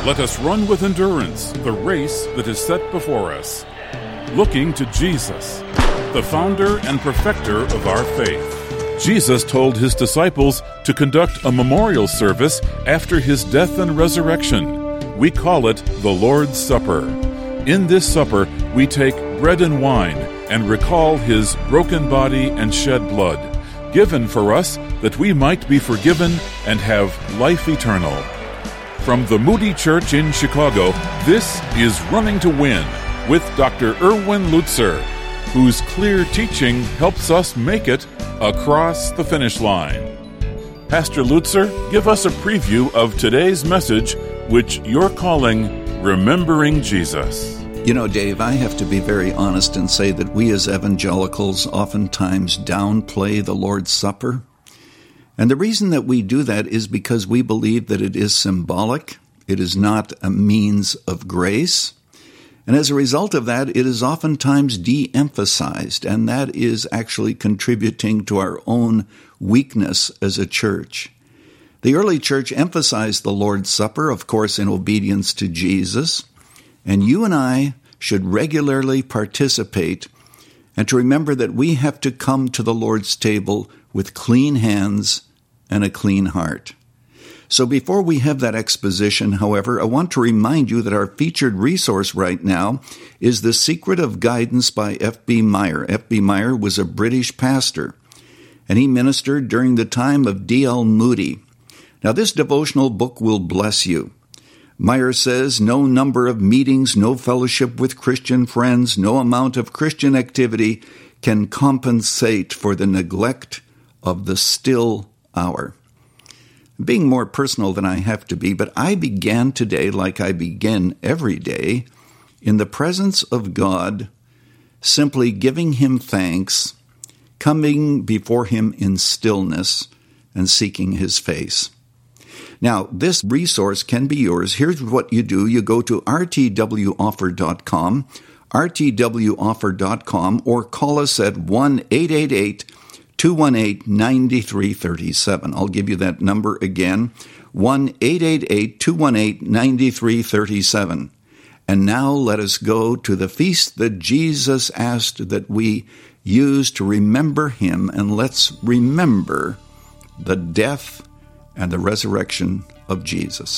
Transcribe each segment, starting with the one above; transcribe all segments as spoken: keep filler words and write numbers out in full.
Let us run with endurance the race that is set before us, looking to Jesus, the founder and perfecter of our faith. Jesus told his disciples to conduct a memorial service after his death and resurrection. We call it the Lord's Supper. In this supper, we take bread and wine and recall his broken body and shed blood, given for us that we might be forgiven and have life eternal. From the Moody Church in Chicago, this is Running to Win with Doctor Erwin Lutzer, whose clear teaching helps us make it across the finish line. Pastor Lutzer, give us a preview of today's message, which you're calling Remembering Jesus. You know, Dave, I have to be very honest and say that we as evangelicals oftentimes downplay the Lord's Supper. And the reason that we do that is because we believe that it is symbolic. It is not a means of grace. And as a result of that, it is oftentimes de-emphasized, and that is actually contributing to our own weakness as a church. The early church emphasized the Lord's Supper, of course, in obedience to Jesus, and you and I should regularly participate and to remember that we have to come to the Lord's table with clean hands and a clean heart. So before we have that exposition, however, I want to remind you that our featured resource right now is The Secret of Guidance by F B Meyer. F B Meyer was a British pastor, and he ministered during the time of D L Moody. Now, this devotional book will bless you. Meyer says, no number of meetings, no fellowship with Christian friends, no amount of Christian activity can compensate for the neglect of the still hour. Being more personal than I have to be, but I began today like I begin every day, in the presence of God, simply giving him thanks, coming before him in stillness, and seeking his face. Now, this resource can be yours. Here's what you do. You go to r t w offer dot com, r t w offer dot com, or call us at one eight eight eight, two one eight, nine three three seven. I'll give you that number again, one eight eight eight, two one eight, nine three three seven. And now let us go to the feast that Jesus asked that we use to remember him, and let's remember the death and the resurrection of Jesus.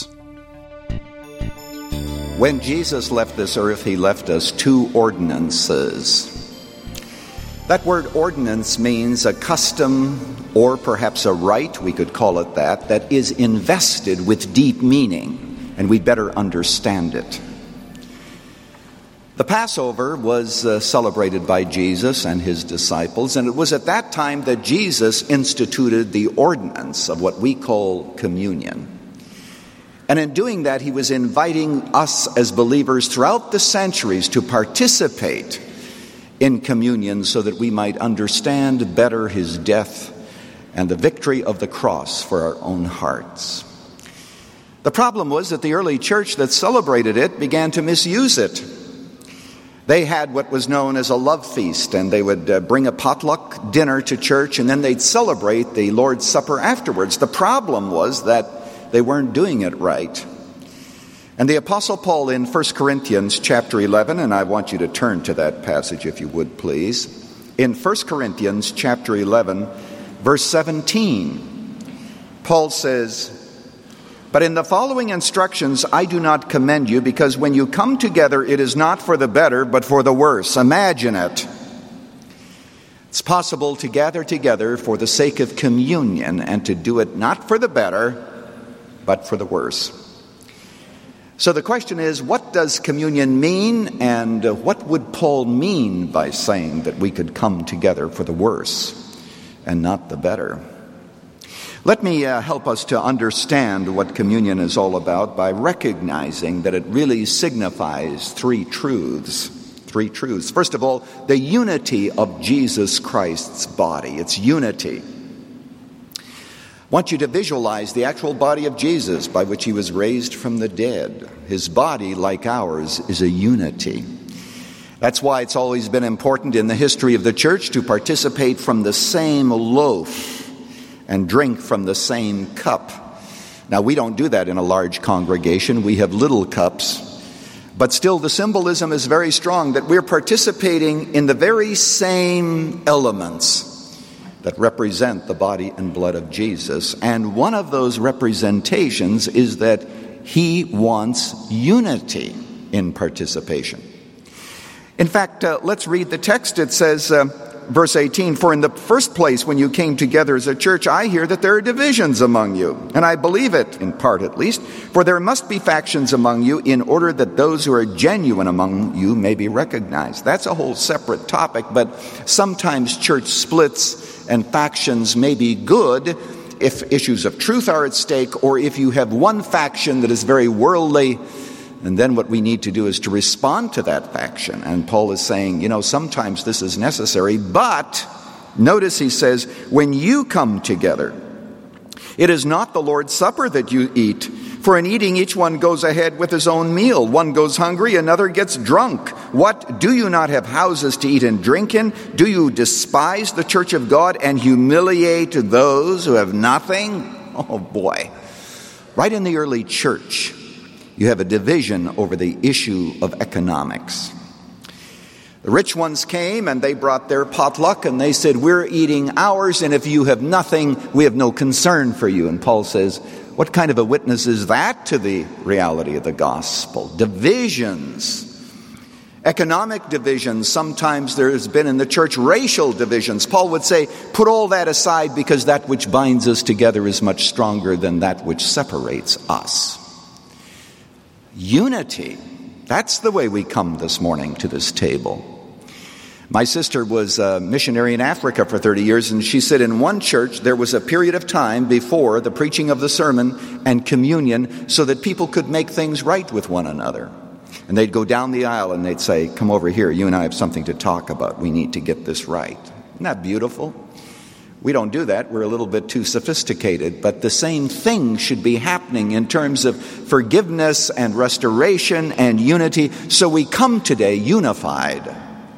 When Jesus left this earth, he left us two ordinances. That word ordinance means a custom, or perhaps a rite, we could call it that, that is invested with deep meaning, and we better understand it. The Passover was uh, celebrated by Jesus and his disciples, and it was at that time that Jesus instituted the ordinance of what we call communion. And in doing that, he was inviting us as believers throughout the centuries to participate in communion so that we might understand better his death and the victory of the cross for our own hearts. The problem was that the early church that celebrated it began to misuse it. They had what was known as a love feast, and they would uh, bring a potluck dinner to church, and then they'd celebrate the Lord's Supper afterwards. The problem was that they weren't doing it right. And the Apostle Paul in First Corinthians chapter eleven, and I want you to turn to that passage if you would please. In First Corinthians chapter eleven, verse seventeen, Paul says, "But in the following instructions I do not commend you, because when you come together it is not for the better but for the worse." Imagine it. It's possible to gather together for the sake of communion and to do it not for the better but for the worse. So the question is, what does communion mean, and what would Paul mean by saying that we could come together for the worse and not the better? Let me uh, help us to understand what communion is all about by recognizing that it really signifies three truths. Three truths. First of all, the unity of Jesus Christ's body. It's unity. I want you to visualize the actual body of Jesus by which he was raised from the dead. His body, like ours, is a unity. That's why it's always been important in the history of the church to participate from the same loaf and drink from the same cup. Now, we don't do that in a large congregation. We have little cups. But still, the symbolism is very strong that we're participating in the very same elements that represent the body and blood of Jesus. And one of those representations is that he wants unity in participation. In fact, uh, let's read the text. It says, uh, verse eighteen, "For in the first place, when you came together as a church, I hear that there are divisions among you. And I believe it, in part at least. For there must be factions among you in order that those who are genuine among you may be recognized." That's a whole separate topic, but sometimes church splits and factions may be good if issues of truth are at stake, or if you have one faction that is very worldly. And then what we need to do is to respond to that faction. And Paul is saying, you know, sometimes this is necessary, but notice he says, when you come together, it is not the Lord's Supper that you eat. For in eating, each one goes ahead with his own meal. One goes hungry, another gets drunk. What, do you not have houses to eat and drink in? Do you despise the church of God and humiliate those who have nothing? Oh boy. Right in the early church, you have a division over the issue of economics. The rich ones came and they brought their potluck and they said, we're eating ours, and if you have nothing, we have no concern for you. And Paul says, what kind of a witness is that to the reality of the gospel? Divisions. Economic divisions. Sometimes there has been in the church racial divisions. Paul would say, put all that aside, because that which binds us together is much stronger than that which separates us. Unity. That's the way we come this morning to this table. My sister was a missionary in Africa for thirty years, and she said in one church there was a period of time before the preaching of the sermon and communion so that people could make things right with one another. And they'd go down the aisle and they'd say, come over here, you and I have something to talk about. We need to get this right. Isn't that beautiful? We don't do that. We're a little bit too sophisticated. But the same thing should be happening in terms of forgiveness and restoration and unity. So we come today unified.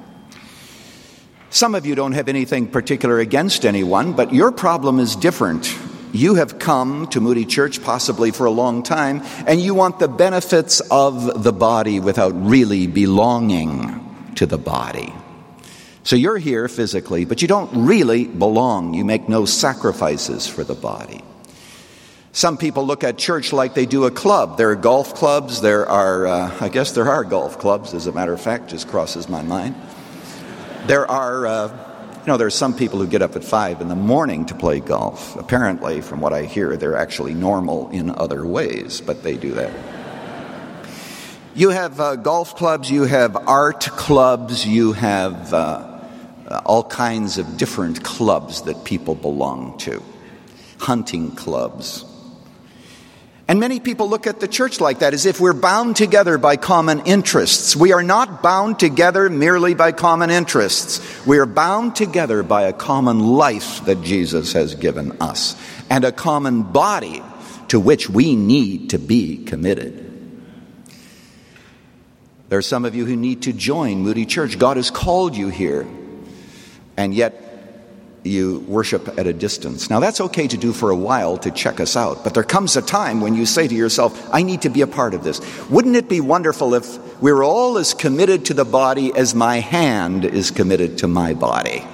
Some of you don't have anything particular against anyone, but your problem is different. You have come to Moody Church possibly for a long time, and you want the benefits of the body without really belonging to the body. So you're here physically, but you don't really belong. You make no sacrifices for the body. Some people look at church like they do a club. There are golf clubs. There are, uh, I guess there are golf clubs, as a matter of fact, just crosses my mind. There are, uh, you know, there are some people who get up at five in the morning to play golf. Apparently, from what I hear, they're actually normal in other ways, but they do that. You have uh, golf clubs, you have art clubs, you have uh, uh, all kinds of different clubs that people belong to. Hunting clubs. And many people look at the church like that, as if we're bound together by common interests. We are not bound together merely by common interests. We are bound together by a common life that Jesus has given us, and a common body to which we need to be committed. There are some of you who need to join Moody Church. God has called you here, and yet you worship at a distance. Now, that's okay to do for a while to check us out, but there comes a time when you say to yourself, I need to be a part of this. Wouldn't it be wonderful if we were all as committed to the body as my hand is committed to my body?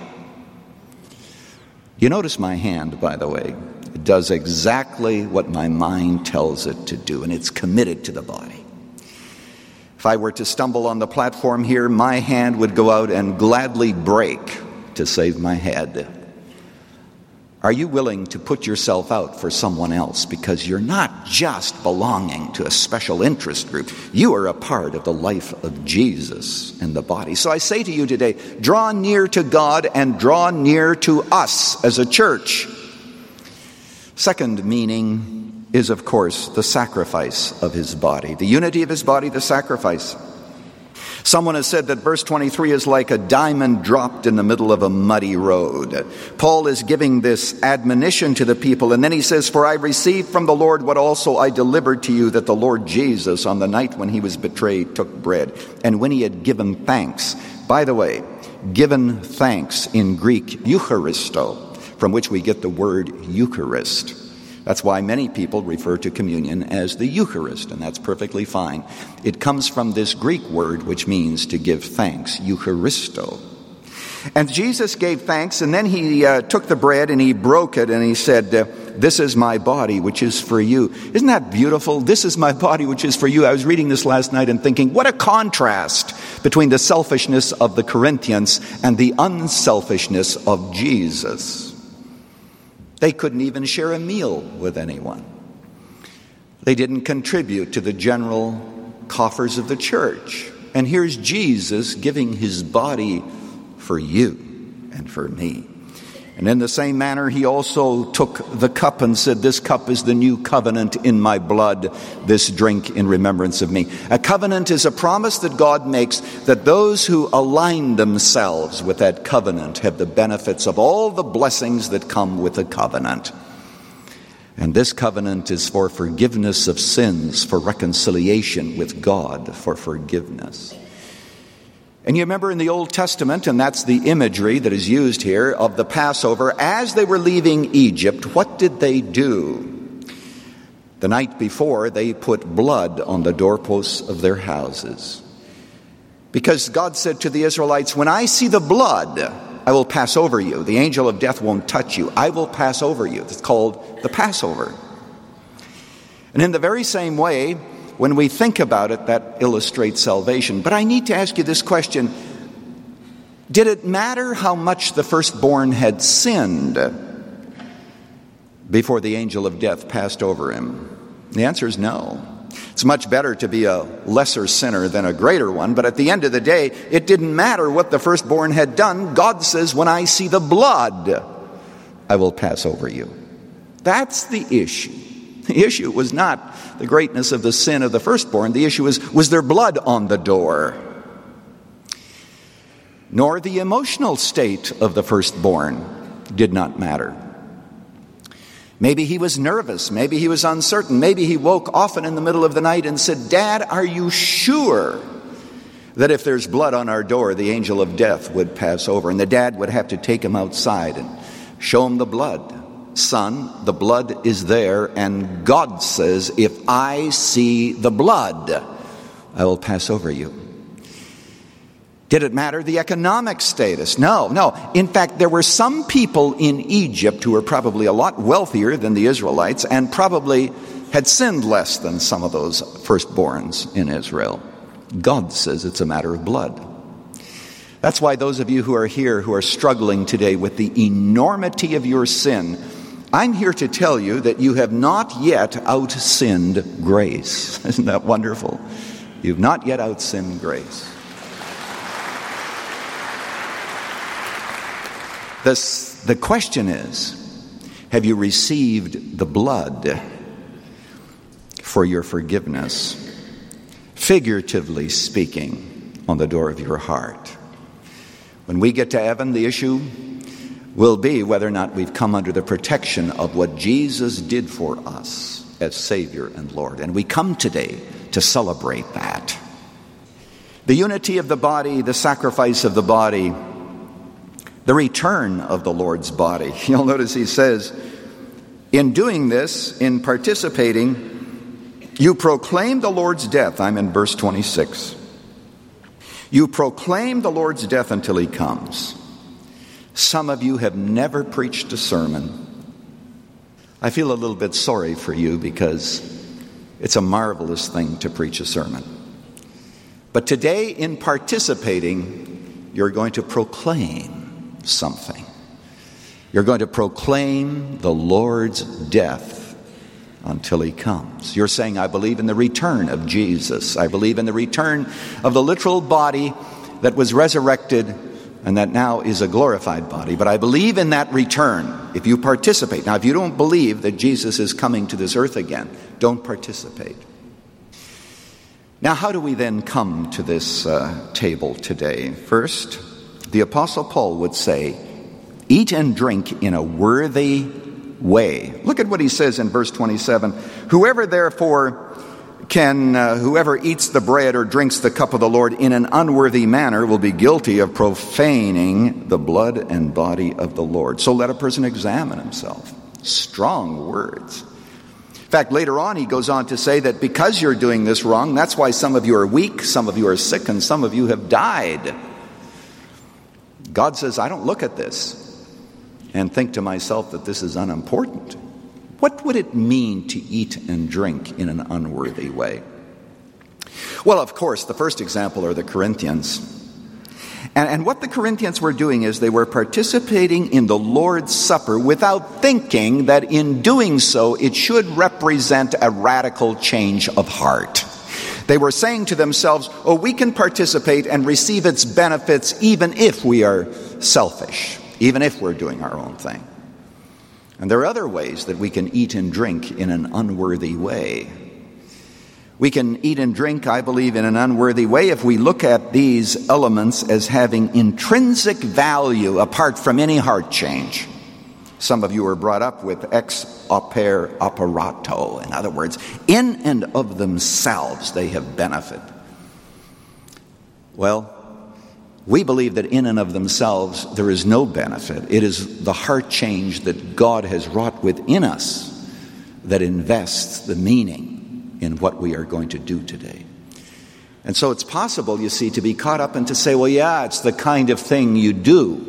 You notice my hand, by the way. It does exactly what my mind tells it to do, and it's committed to the body. If I were to stumble on the platform here, my hand would go out and gladly break to save my head. Are you willing to put yourself out for someone else? Because you're not just belonging to a special interest group. You are a part of the life of Jesus in the body. So I say to you today, draw near to God and draw near to us as a church. Second meaning is, of course, the sacrifice of his body. The unity of his body, the sacrifice. Someone has said that verse twenty-three is like a diamond dropped in the middle of a muddy road. Paul is giving this admonition to the people, and then he says, for I received from the Lord what also I delivered to you, that the Lord Jesus, on the night when he was betrayed, took bread, and when he had given thanks. By the way, given thanks in Greek, Eucharisto, from which we get the word Eucharist. That's why many people refer to communion as the Eucharist, and that's perfectly fine. It comes from this Greek word which means to give thanks, Eucharisto. And Jesus gave thanks, and then he uh, took the bread and he broke it, and he said, uh, this is my body, which is for you. Isn't that beautiful? This is my body, which is for you. I was reading this last night and thinking, what a contrast between the selfishness of the Corinthians and the unselfishness of Jesus. They couldn't even share a meal with anyone. They didn't contribute to the general coffers of the church. And here's Jesus giving his body for you and for me. And in the same manner, he also took the cup and said, this cup is the new covenant in my blood. This drink in remembrance of me. A covenant is a promise that God makes that those who align themselves with that covenant have the benefits of all the blessings that come with a covenant. And this covenant is for forgiveness of sins, for reconciliation with God, for forgiveness. And you remember in the Old Testament, and that's the imagery that is used here of the Passover, as they were leaving Egypt, what did they do? The night before, they put blood on the doorposts of their houses. Because God said to the Israelites, when I see the blood, I will pass over you. The angel of death won't touch you. I will pass over you. It's called the Passover. And in the very same way, when we think about it, that illustrates salvation. But I need to ask you this question. Did it matter how much the firstborn had sinned before the angel of death passed over him? The answer is no. It's much better to be a lesser sinner than a greater one. But at the end of the day, it didn't matter what the firstborn had done. God says, when I see the blood, I will pass over you. That's the issue. The issue was not the greatness of the sin of the firstborn. The issue is, was there blood on the door? Nor the emotional state of the firstborn did not matter. Maybe he was nervous. Maybe he was uncertain. Maybe he woke often in the middle of the night and said, Dad, are you sure that if there's blood on our door, the angel of death would pass over? And the dad would have to take him outside and show him the blood. Son, the blood is there, and God says, if I see the blood, I will pass over you. Did it matter the economic status? No, no. In fact, there were some people in Egypt who were probably a lot wealthier than the Israelites and probably had sinned less than some of those firstborns in Israel. God says it's a matter of blood. That's why those of you who are here who are struggling today with the enormity of your sin, I'm here to tell you that you have not yet out-sinned grace. Isn't that wonderful? You've not yet out-sinned grace. This, the question is, have you received the blood for your forgiveness? Figuratively speaking, on the door of your heart. When we get to heaven, the issue will be whether or not we've come under the protection of what Jesus did for us as Savior and Lord. And we come today to celebrate that. The unity of the body, the sacrifice of the body, the return of the Lord's body. You'll notice he says, in doing this, in participating, you proclaim the Lord's death. I'm in verse twenty-six. You proclaim the Lord's death until he comes. Some of you have never preached a sermon. I feel a little bit sorry for you because it's a marvelous thing to preach a sermon. But today, in participating, you're going to proclaim something. You're going to proclaim the Lord's death until he comes. You're saying, I believe in the return of Jesus. I believe in the return of the literal body that was resurrected and that now is a glorified body. But I believe in that return if you participate. Now, if you don't believe that Jesus is coming to this earth again, don't participate. Now, how do we then come to this uh, table today? First, the Apostle Paul would say, eat and drink in a worthy way. Look at what he says in verse twenty-seven. Whoever therefore can, uh, whoever eats the bread or drinks the cup of the Lord in an unworthy manner will be guilty of profaning the blood and body of the Lord. So let a person examine himself. Strong words. fact, later on he goes on to say that because you're doing this wrong, that's why some of you are weak, some of you are sick, and some of you have died. God says, I don't look at this and think to myself that this is unimportant. What would it mean to eat and drink in an unworthy way? Well, of course, the first example are the Corinthians. And, and what the Corinthians were doing is they were participating in the Lord's Supper without thinking that in doing so it should represent a radical change of heart. They were saying to themselves, oh, we can participate and receive its benefits even if we are selfish, even if we're doing our own thing. And there are other ways that we can eat and drink in an unworthy way. We can eat and drink, I believe, in an unworthy way if we look at these elements as having intrinsic value apart from any heart change. Some of you are brought up with ex opere operato. In other words, in and of themselves they have benefit. Well, we believe that in and of themselves there is no benefit. It is the heart change that God has wrought within us that invests the meaning in what we are going to do today. And so it's possible, you see, to be caught up and to say, well, yeah, it's the kind of thing you do,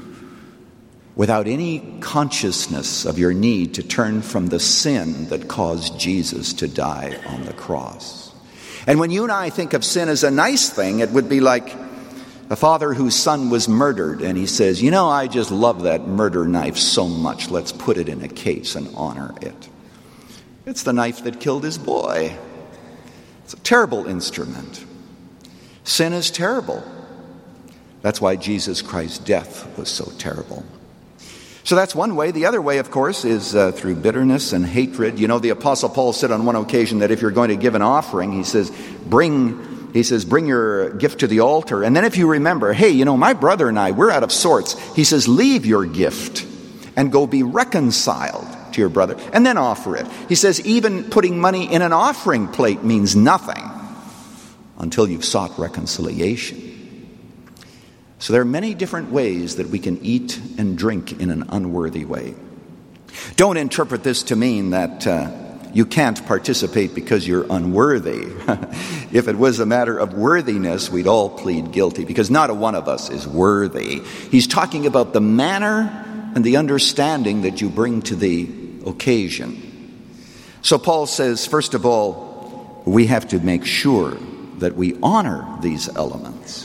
without any consciousness of your need to turn from the sin that caused Jesus to die on the cross. And when you and I think of sin as a nice thing, it would be like a father whose son was murdered, and he says, you know, I just love that murder knife so much, let's put it in a case and honor it. It's the knife that killed his boy. It's a terrible instrument. Sin is terrible. That's why Jesus Christ's death was so terrible. So that's one way. The other way, of course, is uh, through bitterness and hatred. You know, the Apostle Paul said on one occasion that if you're going to give an offering, he says, bring, he says, bring your gift to the altar. And then if you remember, hey, you know, my brother and I, we're out of sorts. He says, leave your gift and go be reconciled to your brother, and then offer it. He says even putting money in an offering plate means nothing until you've sought reconciliation. So there are many different ways that we can eat and drink in an unworthy way. Don't interpret this to mean that uh, you can't participate because you're unworthy. If it was a matter of worthiness, we'd all plead guilty, because not a one of us is worthy. He's talking about the manner and the understanding that you bring to the occasion. So Paul says, first of all, we have to make sure that we honor these elements.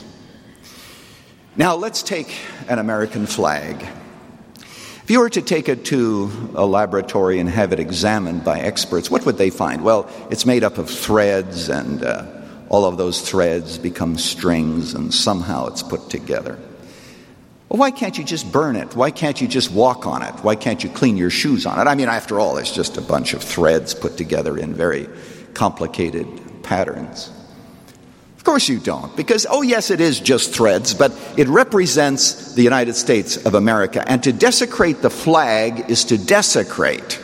Now let's take an American flag. If you were to take it to a laboratory and have it examined by experts, what would they find? Well, it's made up of threads, and uh, all of those threads become strings, and somehow it's put together. Well, why can't you just burn it? Why can't you just walk on it? Why can't you clean your shoes on it? I mean, after all, it's just a bunch of threads put together in very complicated patterns. Of course you don't, because, oh yes, it is just threads, but it represents the United States of America. And to desecrate the flag is to desecrate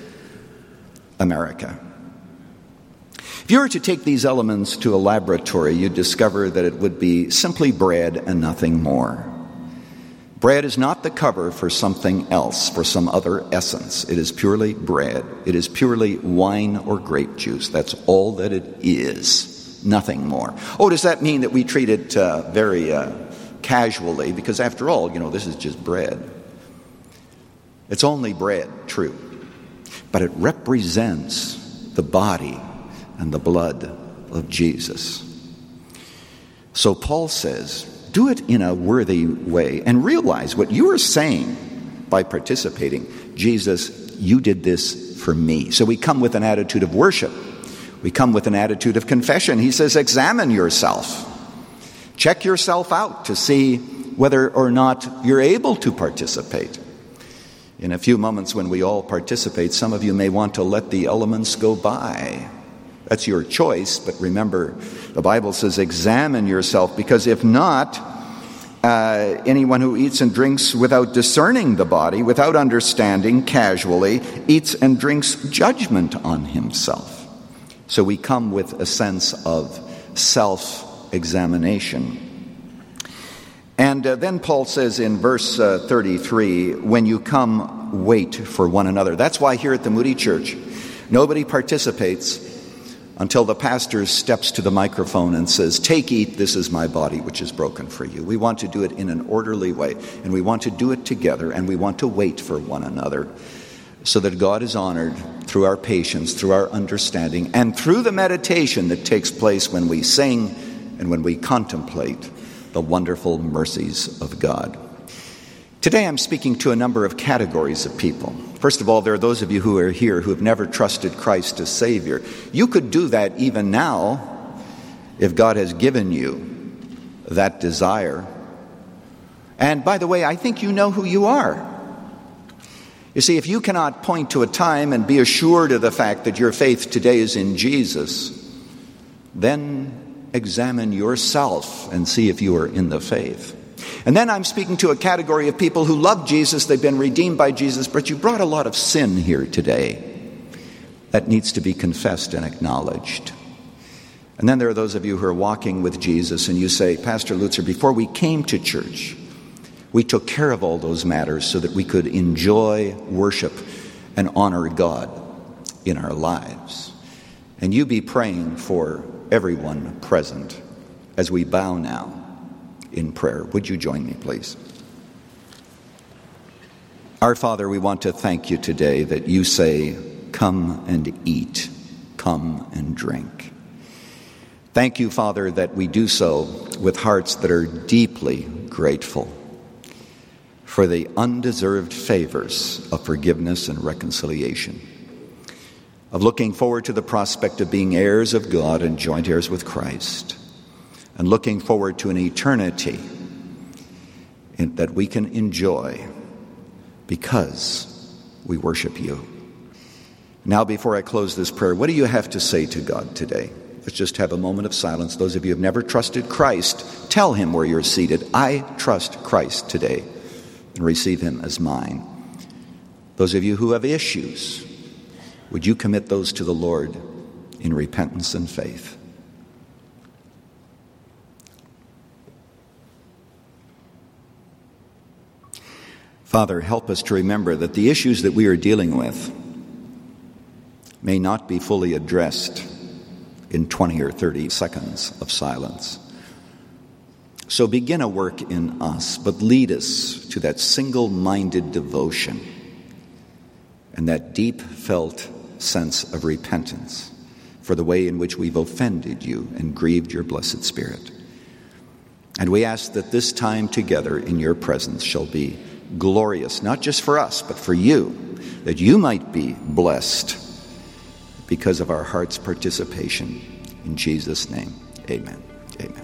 America. If you were to take these elements to a laboratory, you'd discover that it would be simply bread and nothing more. Bread is not the cover for something else, for some other essence. It is purely bread. It is purely wine or grape juice. That's all that it is, nothing more. Oh, does that mean that we treat it uh, very uh, casually? Because after all, you know, this is just bread. It's only bread, true. But it represents the body and the blood of Jesus. So Paul says, do it in a worthy way and realize what you are saying by participating. Jesus, you did this for me. So we come with an attitude of worship. We come with an attitude of confession. He says, examine yourself. Check yourself out to see whether or not you're able to participate. In a few moments when we all participate, some of you may want to let the elements go by. That's your choice, but remember, the Bible says examine yourself, because if not, uh, anyone who eats and drinks without discerning the body, without understanding, casually, eats and drinks judgment on himself. So we come with a sense of self-examination. And uh, then Paul says in verse uh, thirty-three, when you come, wait for one another. That's why here at the Moody Church, Nobody participates until the pastor steps to the microphone and says, "Take, eat, this is my body, which is broken for you." We want to do it in an orderly way, and we want to do it together, and we want to wait for one another so that God is honored through our patience, through our understanding, and through the meditation that takes place when we sing and when we contemplate the wonderful mercies of God. Today I'm speaking to a number of categories of people. First of all, there are those of you who are here who have never trusted Christ as Savior. You could do that even now if God has given you that desire. And by the way, I think you know who you are. You see, if you cannot point to a time and be assured of the fact that your faith today is in Jesus, then examine yourself and see if you are in the faith. And then I'm speaking to a category of people who love Jesus, they've been redeemed by Jesus, but you brought a lot of sin here today that needs to be confessed and acknowledged. And then there are those of you who are walking with Jesus and you say, "Pastor Lutzer, before we came to church, we took care of all those matters so that we could enjoy worship and honor God in our lives." And you be praying for everyone present as we bow now in prayer. Would you join me, please? Our Father, we want to thank you today that you say, "Come and eat, come and drink." Thank you, Father, that we do so with hearts that are deeply grateful for the undeserved favors of forgiveness and reconciliation, of looking forward to the prospect of being heirs of God and joint heirs with Christ, and looking forward to an eternity in, that we can enjoy because we worship you. Now, before I close this prayer, what do you have to say to God today? Let's just have a moment of silence. Those of you who have never trusted Christ, tell him where you're seated, "I trust Christ today," and receive him as mine. Those of you who have issues, would you commit those to the Lord in repentance and faith? Father, help us to remember that the issues that we are dealing with may not be fully addressed in twenty or thirty seconds of silence. So begin a work in us, but lead us to that single-minded devotion and that deep-felt sense of repentance for the way in which we've offended you and grieved your blessed Spirit. And we ask that this time together in your presence shall be glorious, not just for us, but for you, that you might be blessed because of our heart's participation. In Jesus' name, amen. Amen.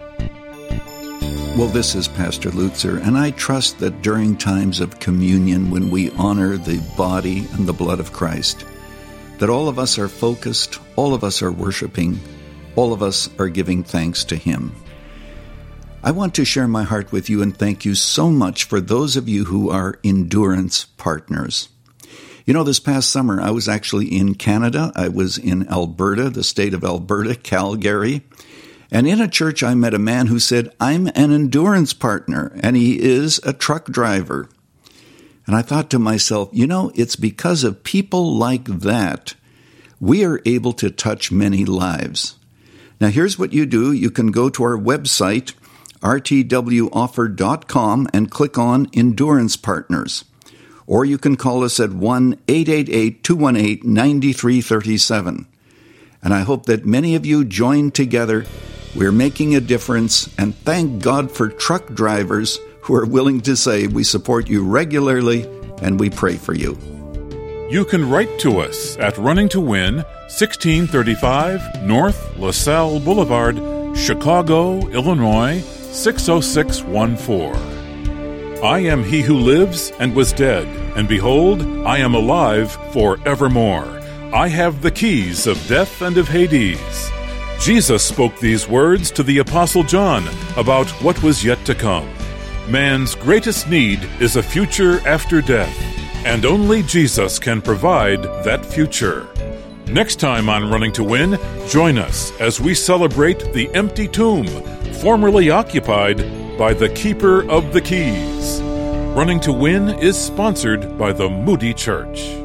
Well, this is Pastor Lutzer, and I trust that during times of communion, when we honor the body and the blood of Christ, that all of us are focused, all of us are worshiping, all of us are giving thanks to him. I want to share my heart with you and thank you so much for those of you who are endurance partners. You know, this past summer, I was actually in Canada. I was in Alberta, the state of Alberta, Calgary. And in a church, I met a man who said, "I'm an endurance partner," and he is a truck driver. And I thought to myself, you know, it's because of people like that we are able to touch many lives. Now, here's what you do. You can go to our website, r t w offer dot com, and click on Endurance Partners. Or you can call us at one eight eight eight, two one eight, nine three three seven. And I hope that many of you join together. We're making a difference, and thank God for truck drivers who are willing to say, "We support you regularly, and we pray for you." You can write to us at Running to Win, sixteen thirty-five North LaSalle Boulevard, Chicago, Illinois, six oh six one four. I am he who lives and was dead, and behold, I am alive forevermore. I have the keys of death and of Hades. Jesus spoke these words to the Apostle John about what was yet to come. Man's greatest need is a future after death, and only Jesus can provide that future. Next time on Running to Win, join us as we celebrate the empty tomb, formerly occupied by the Keeper of the Keys. Running to Win is sponsored by the Moody Church.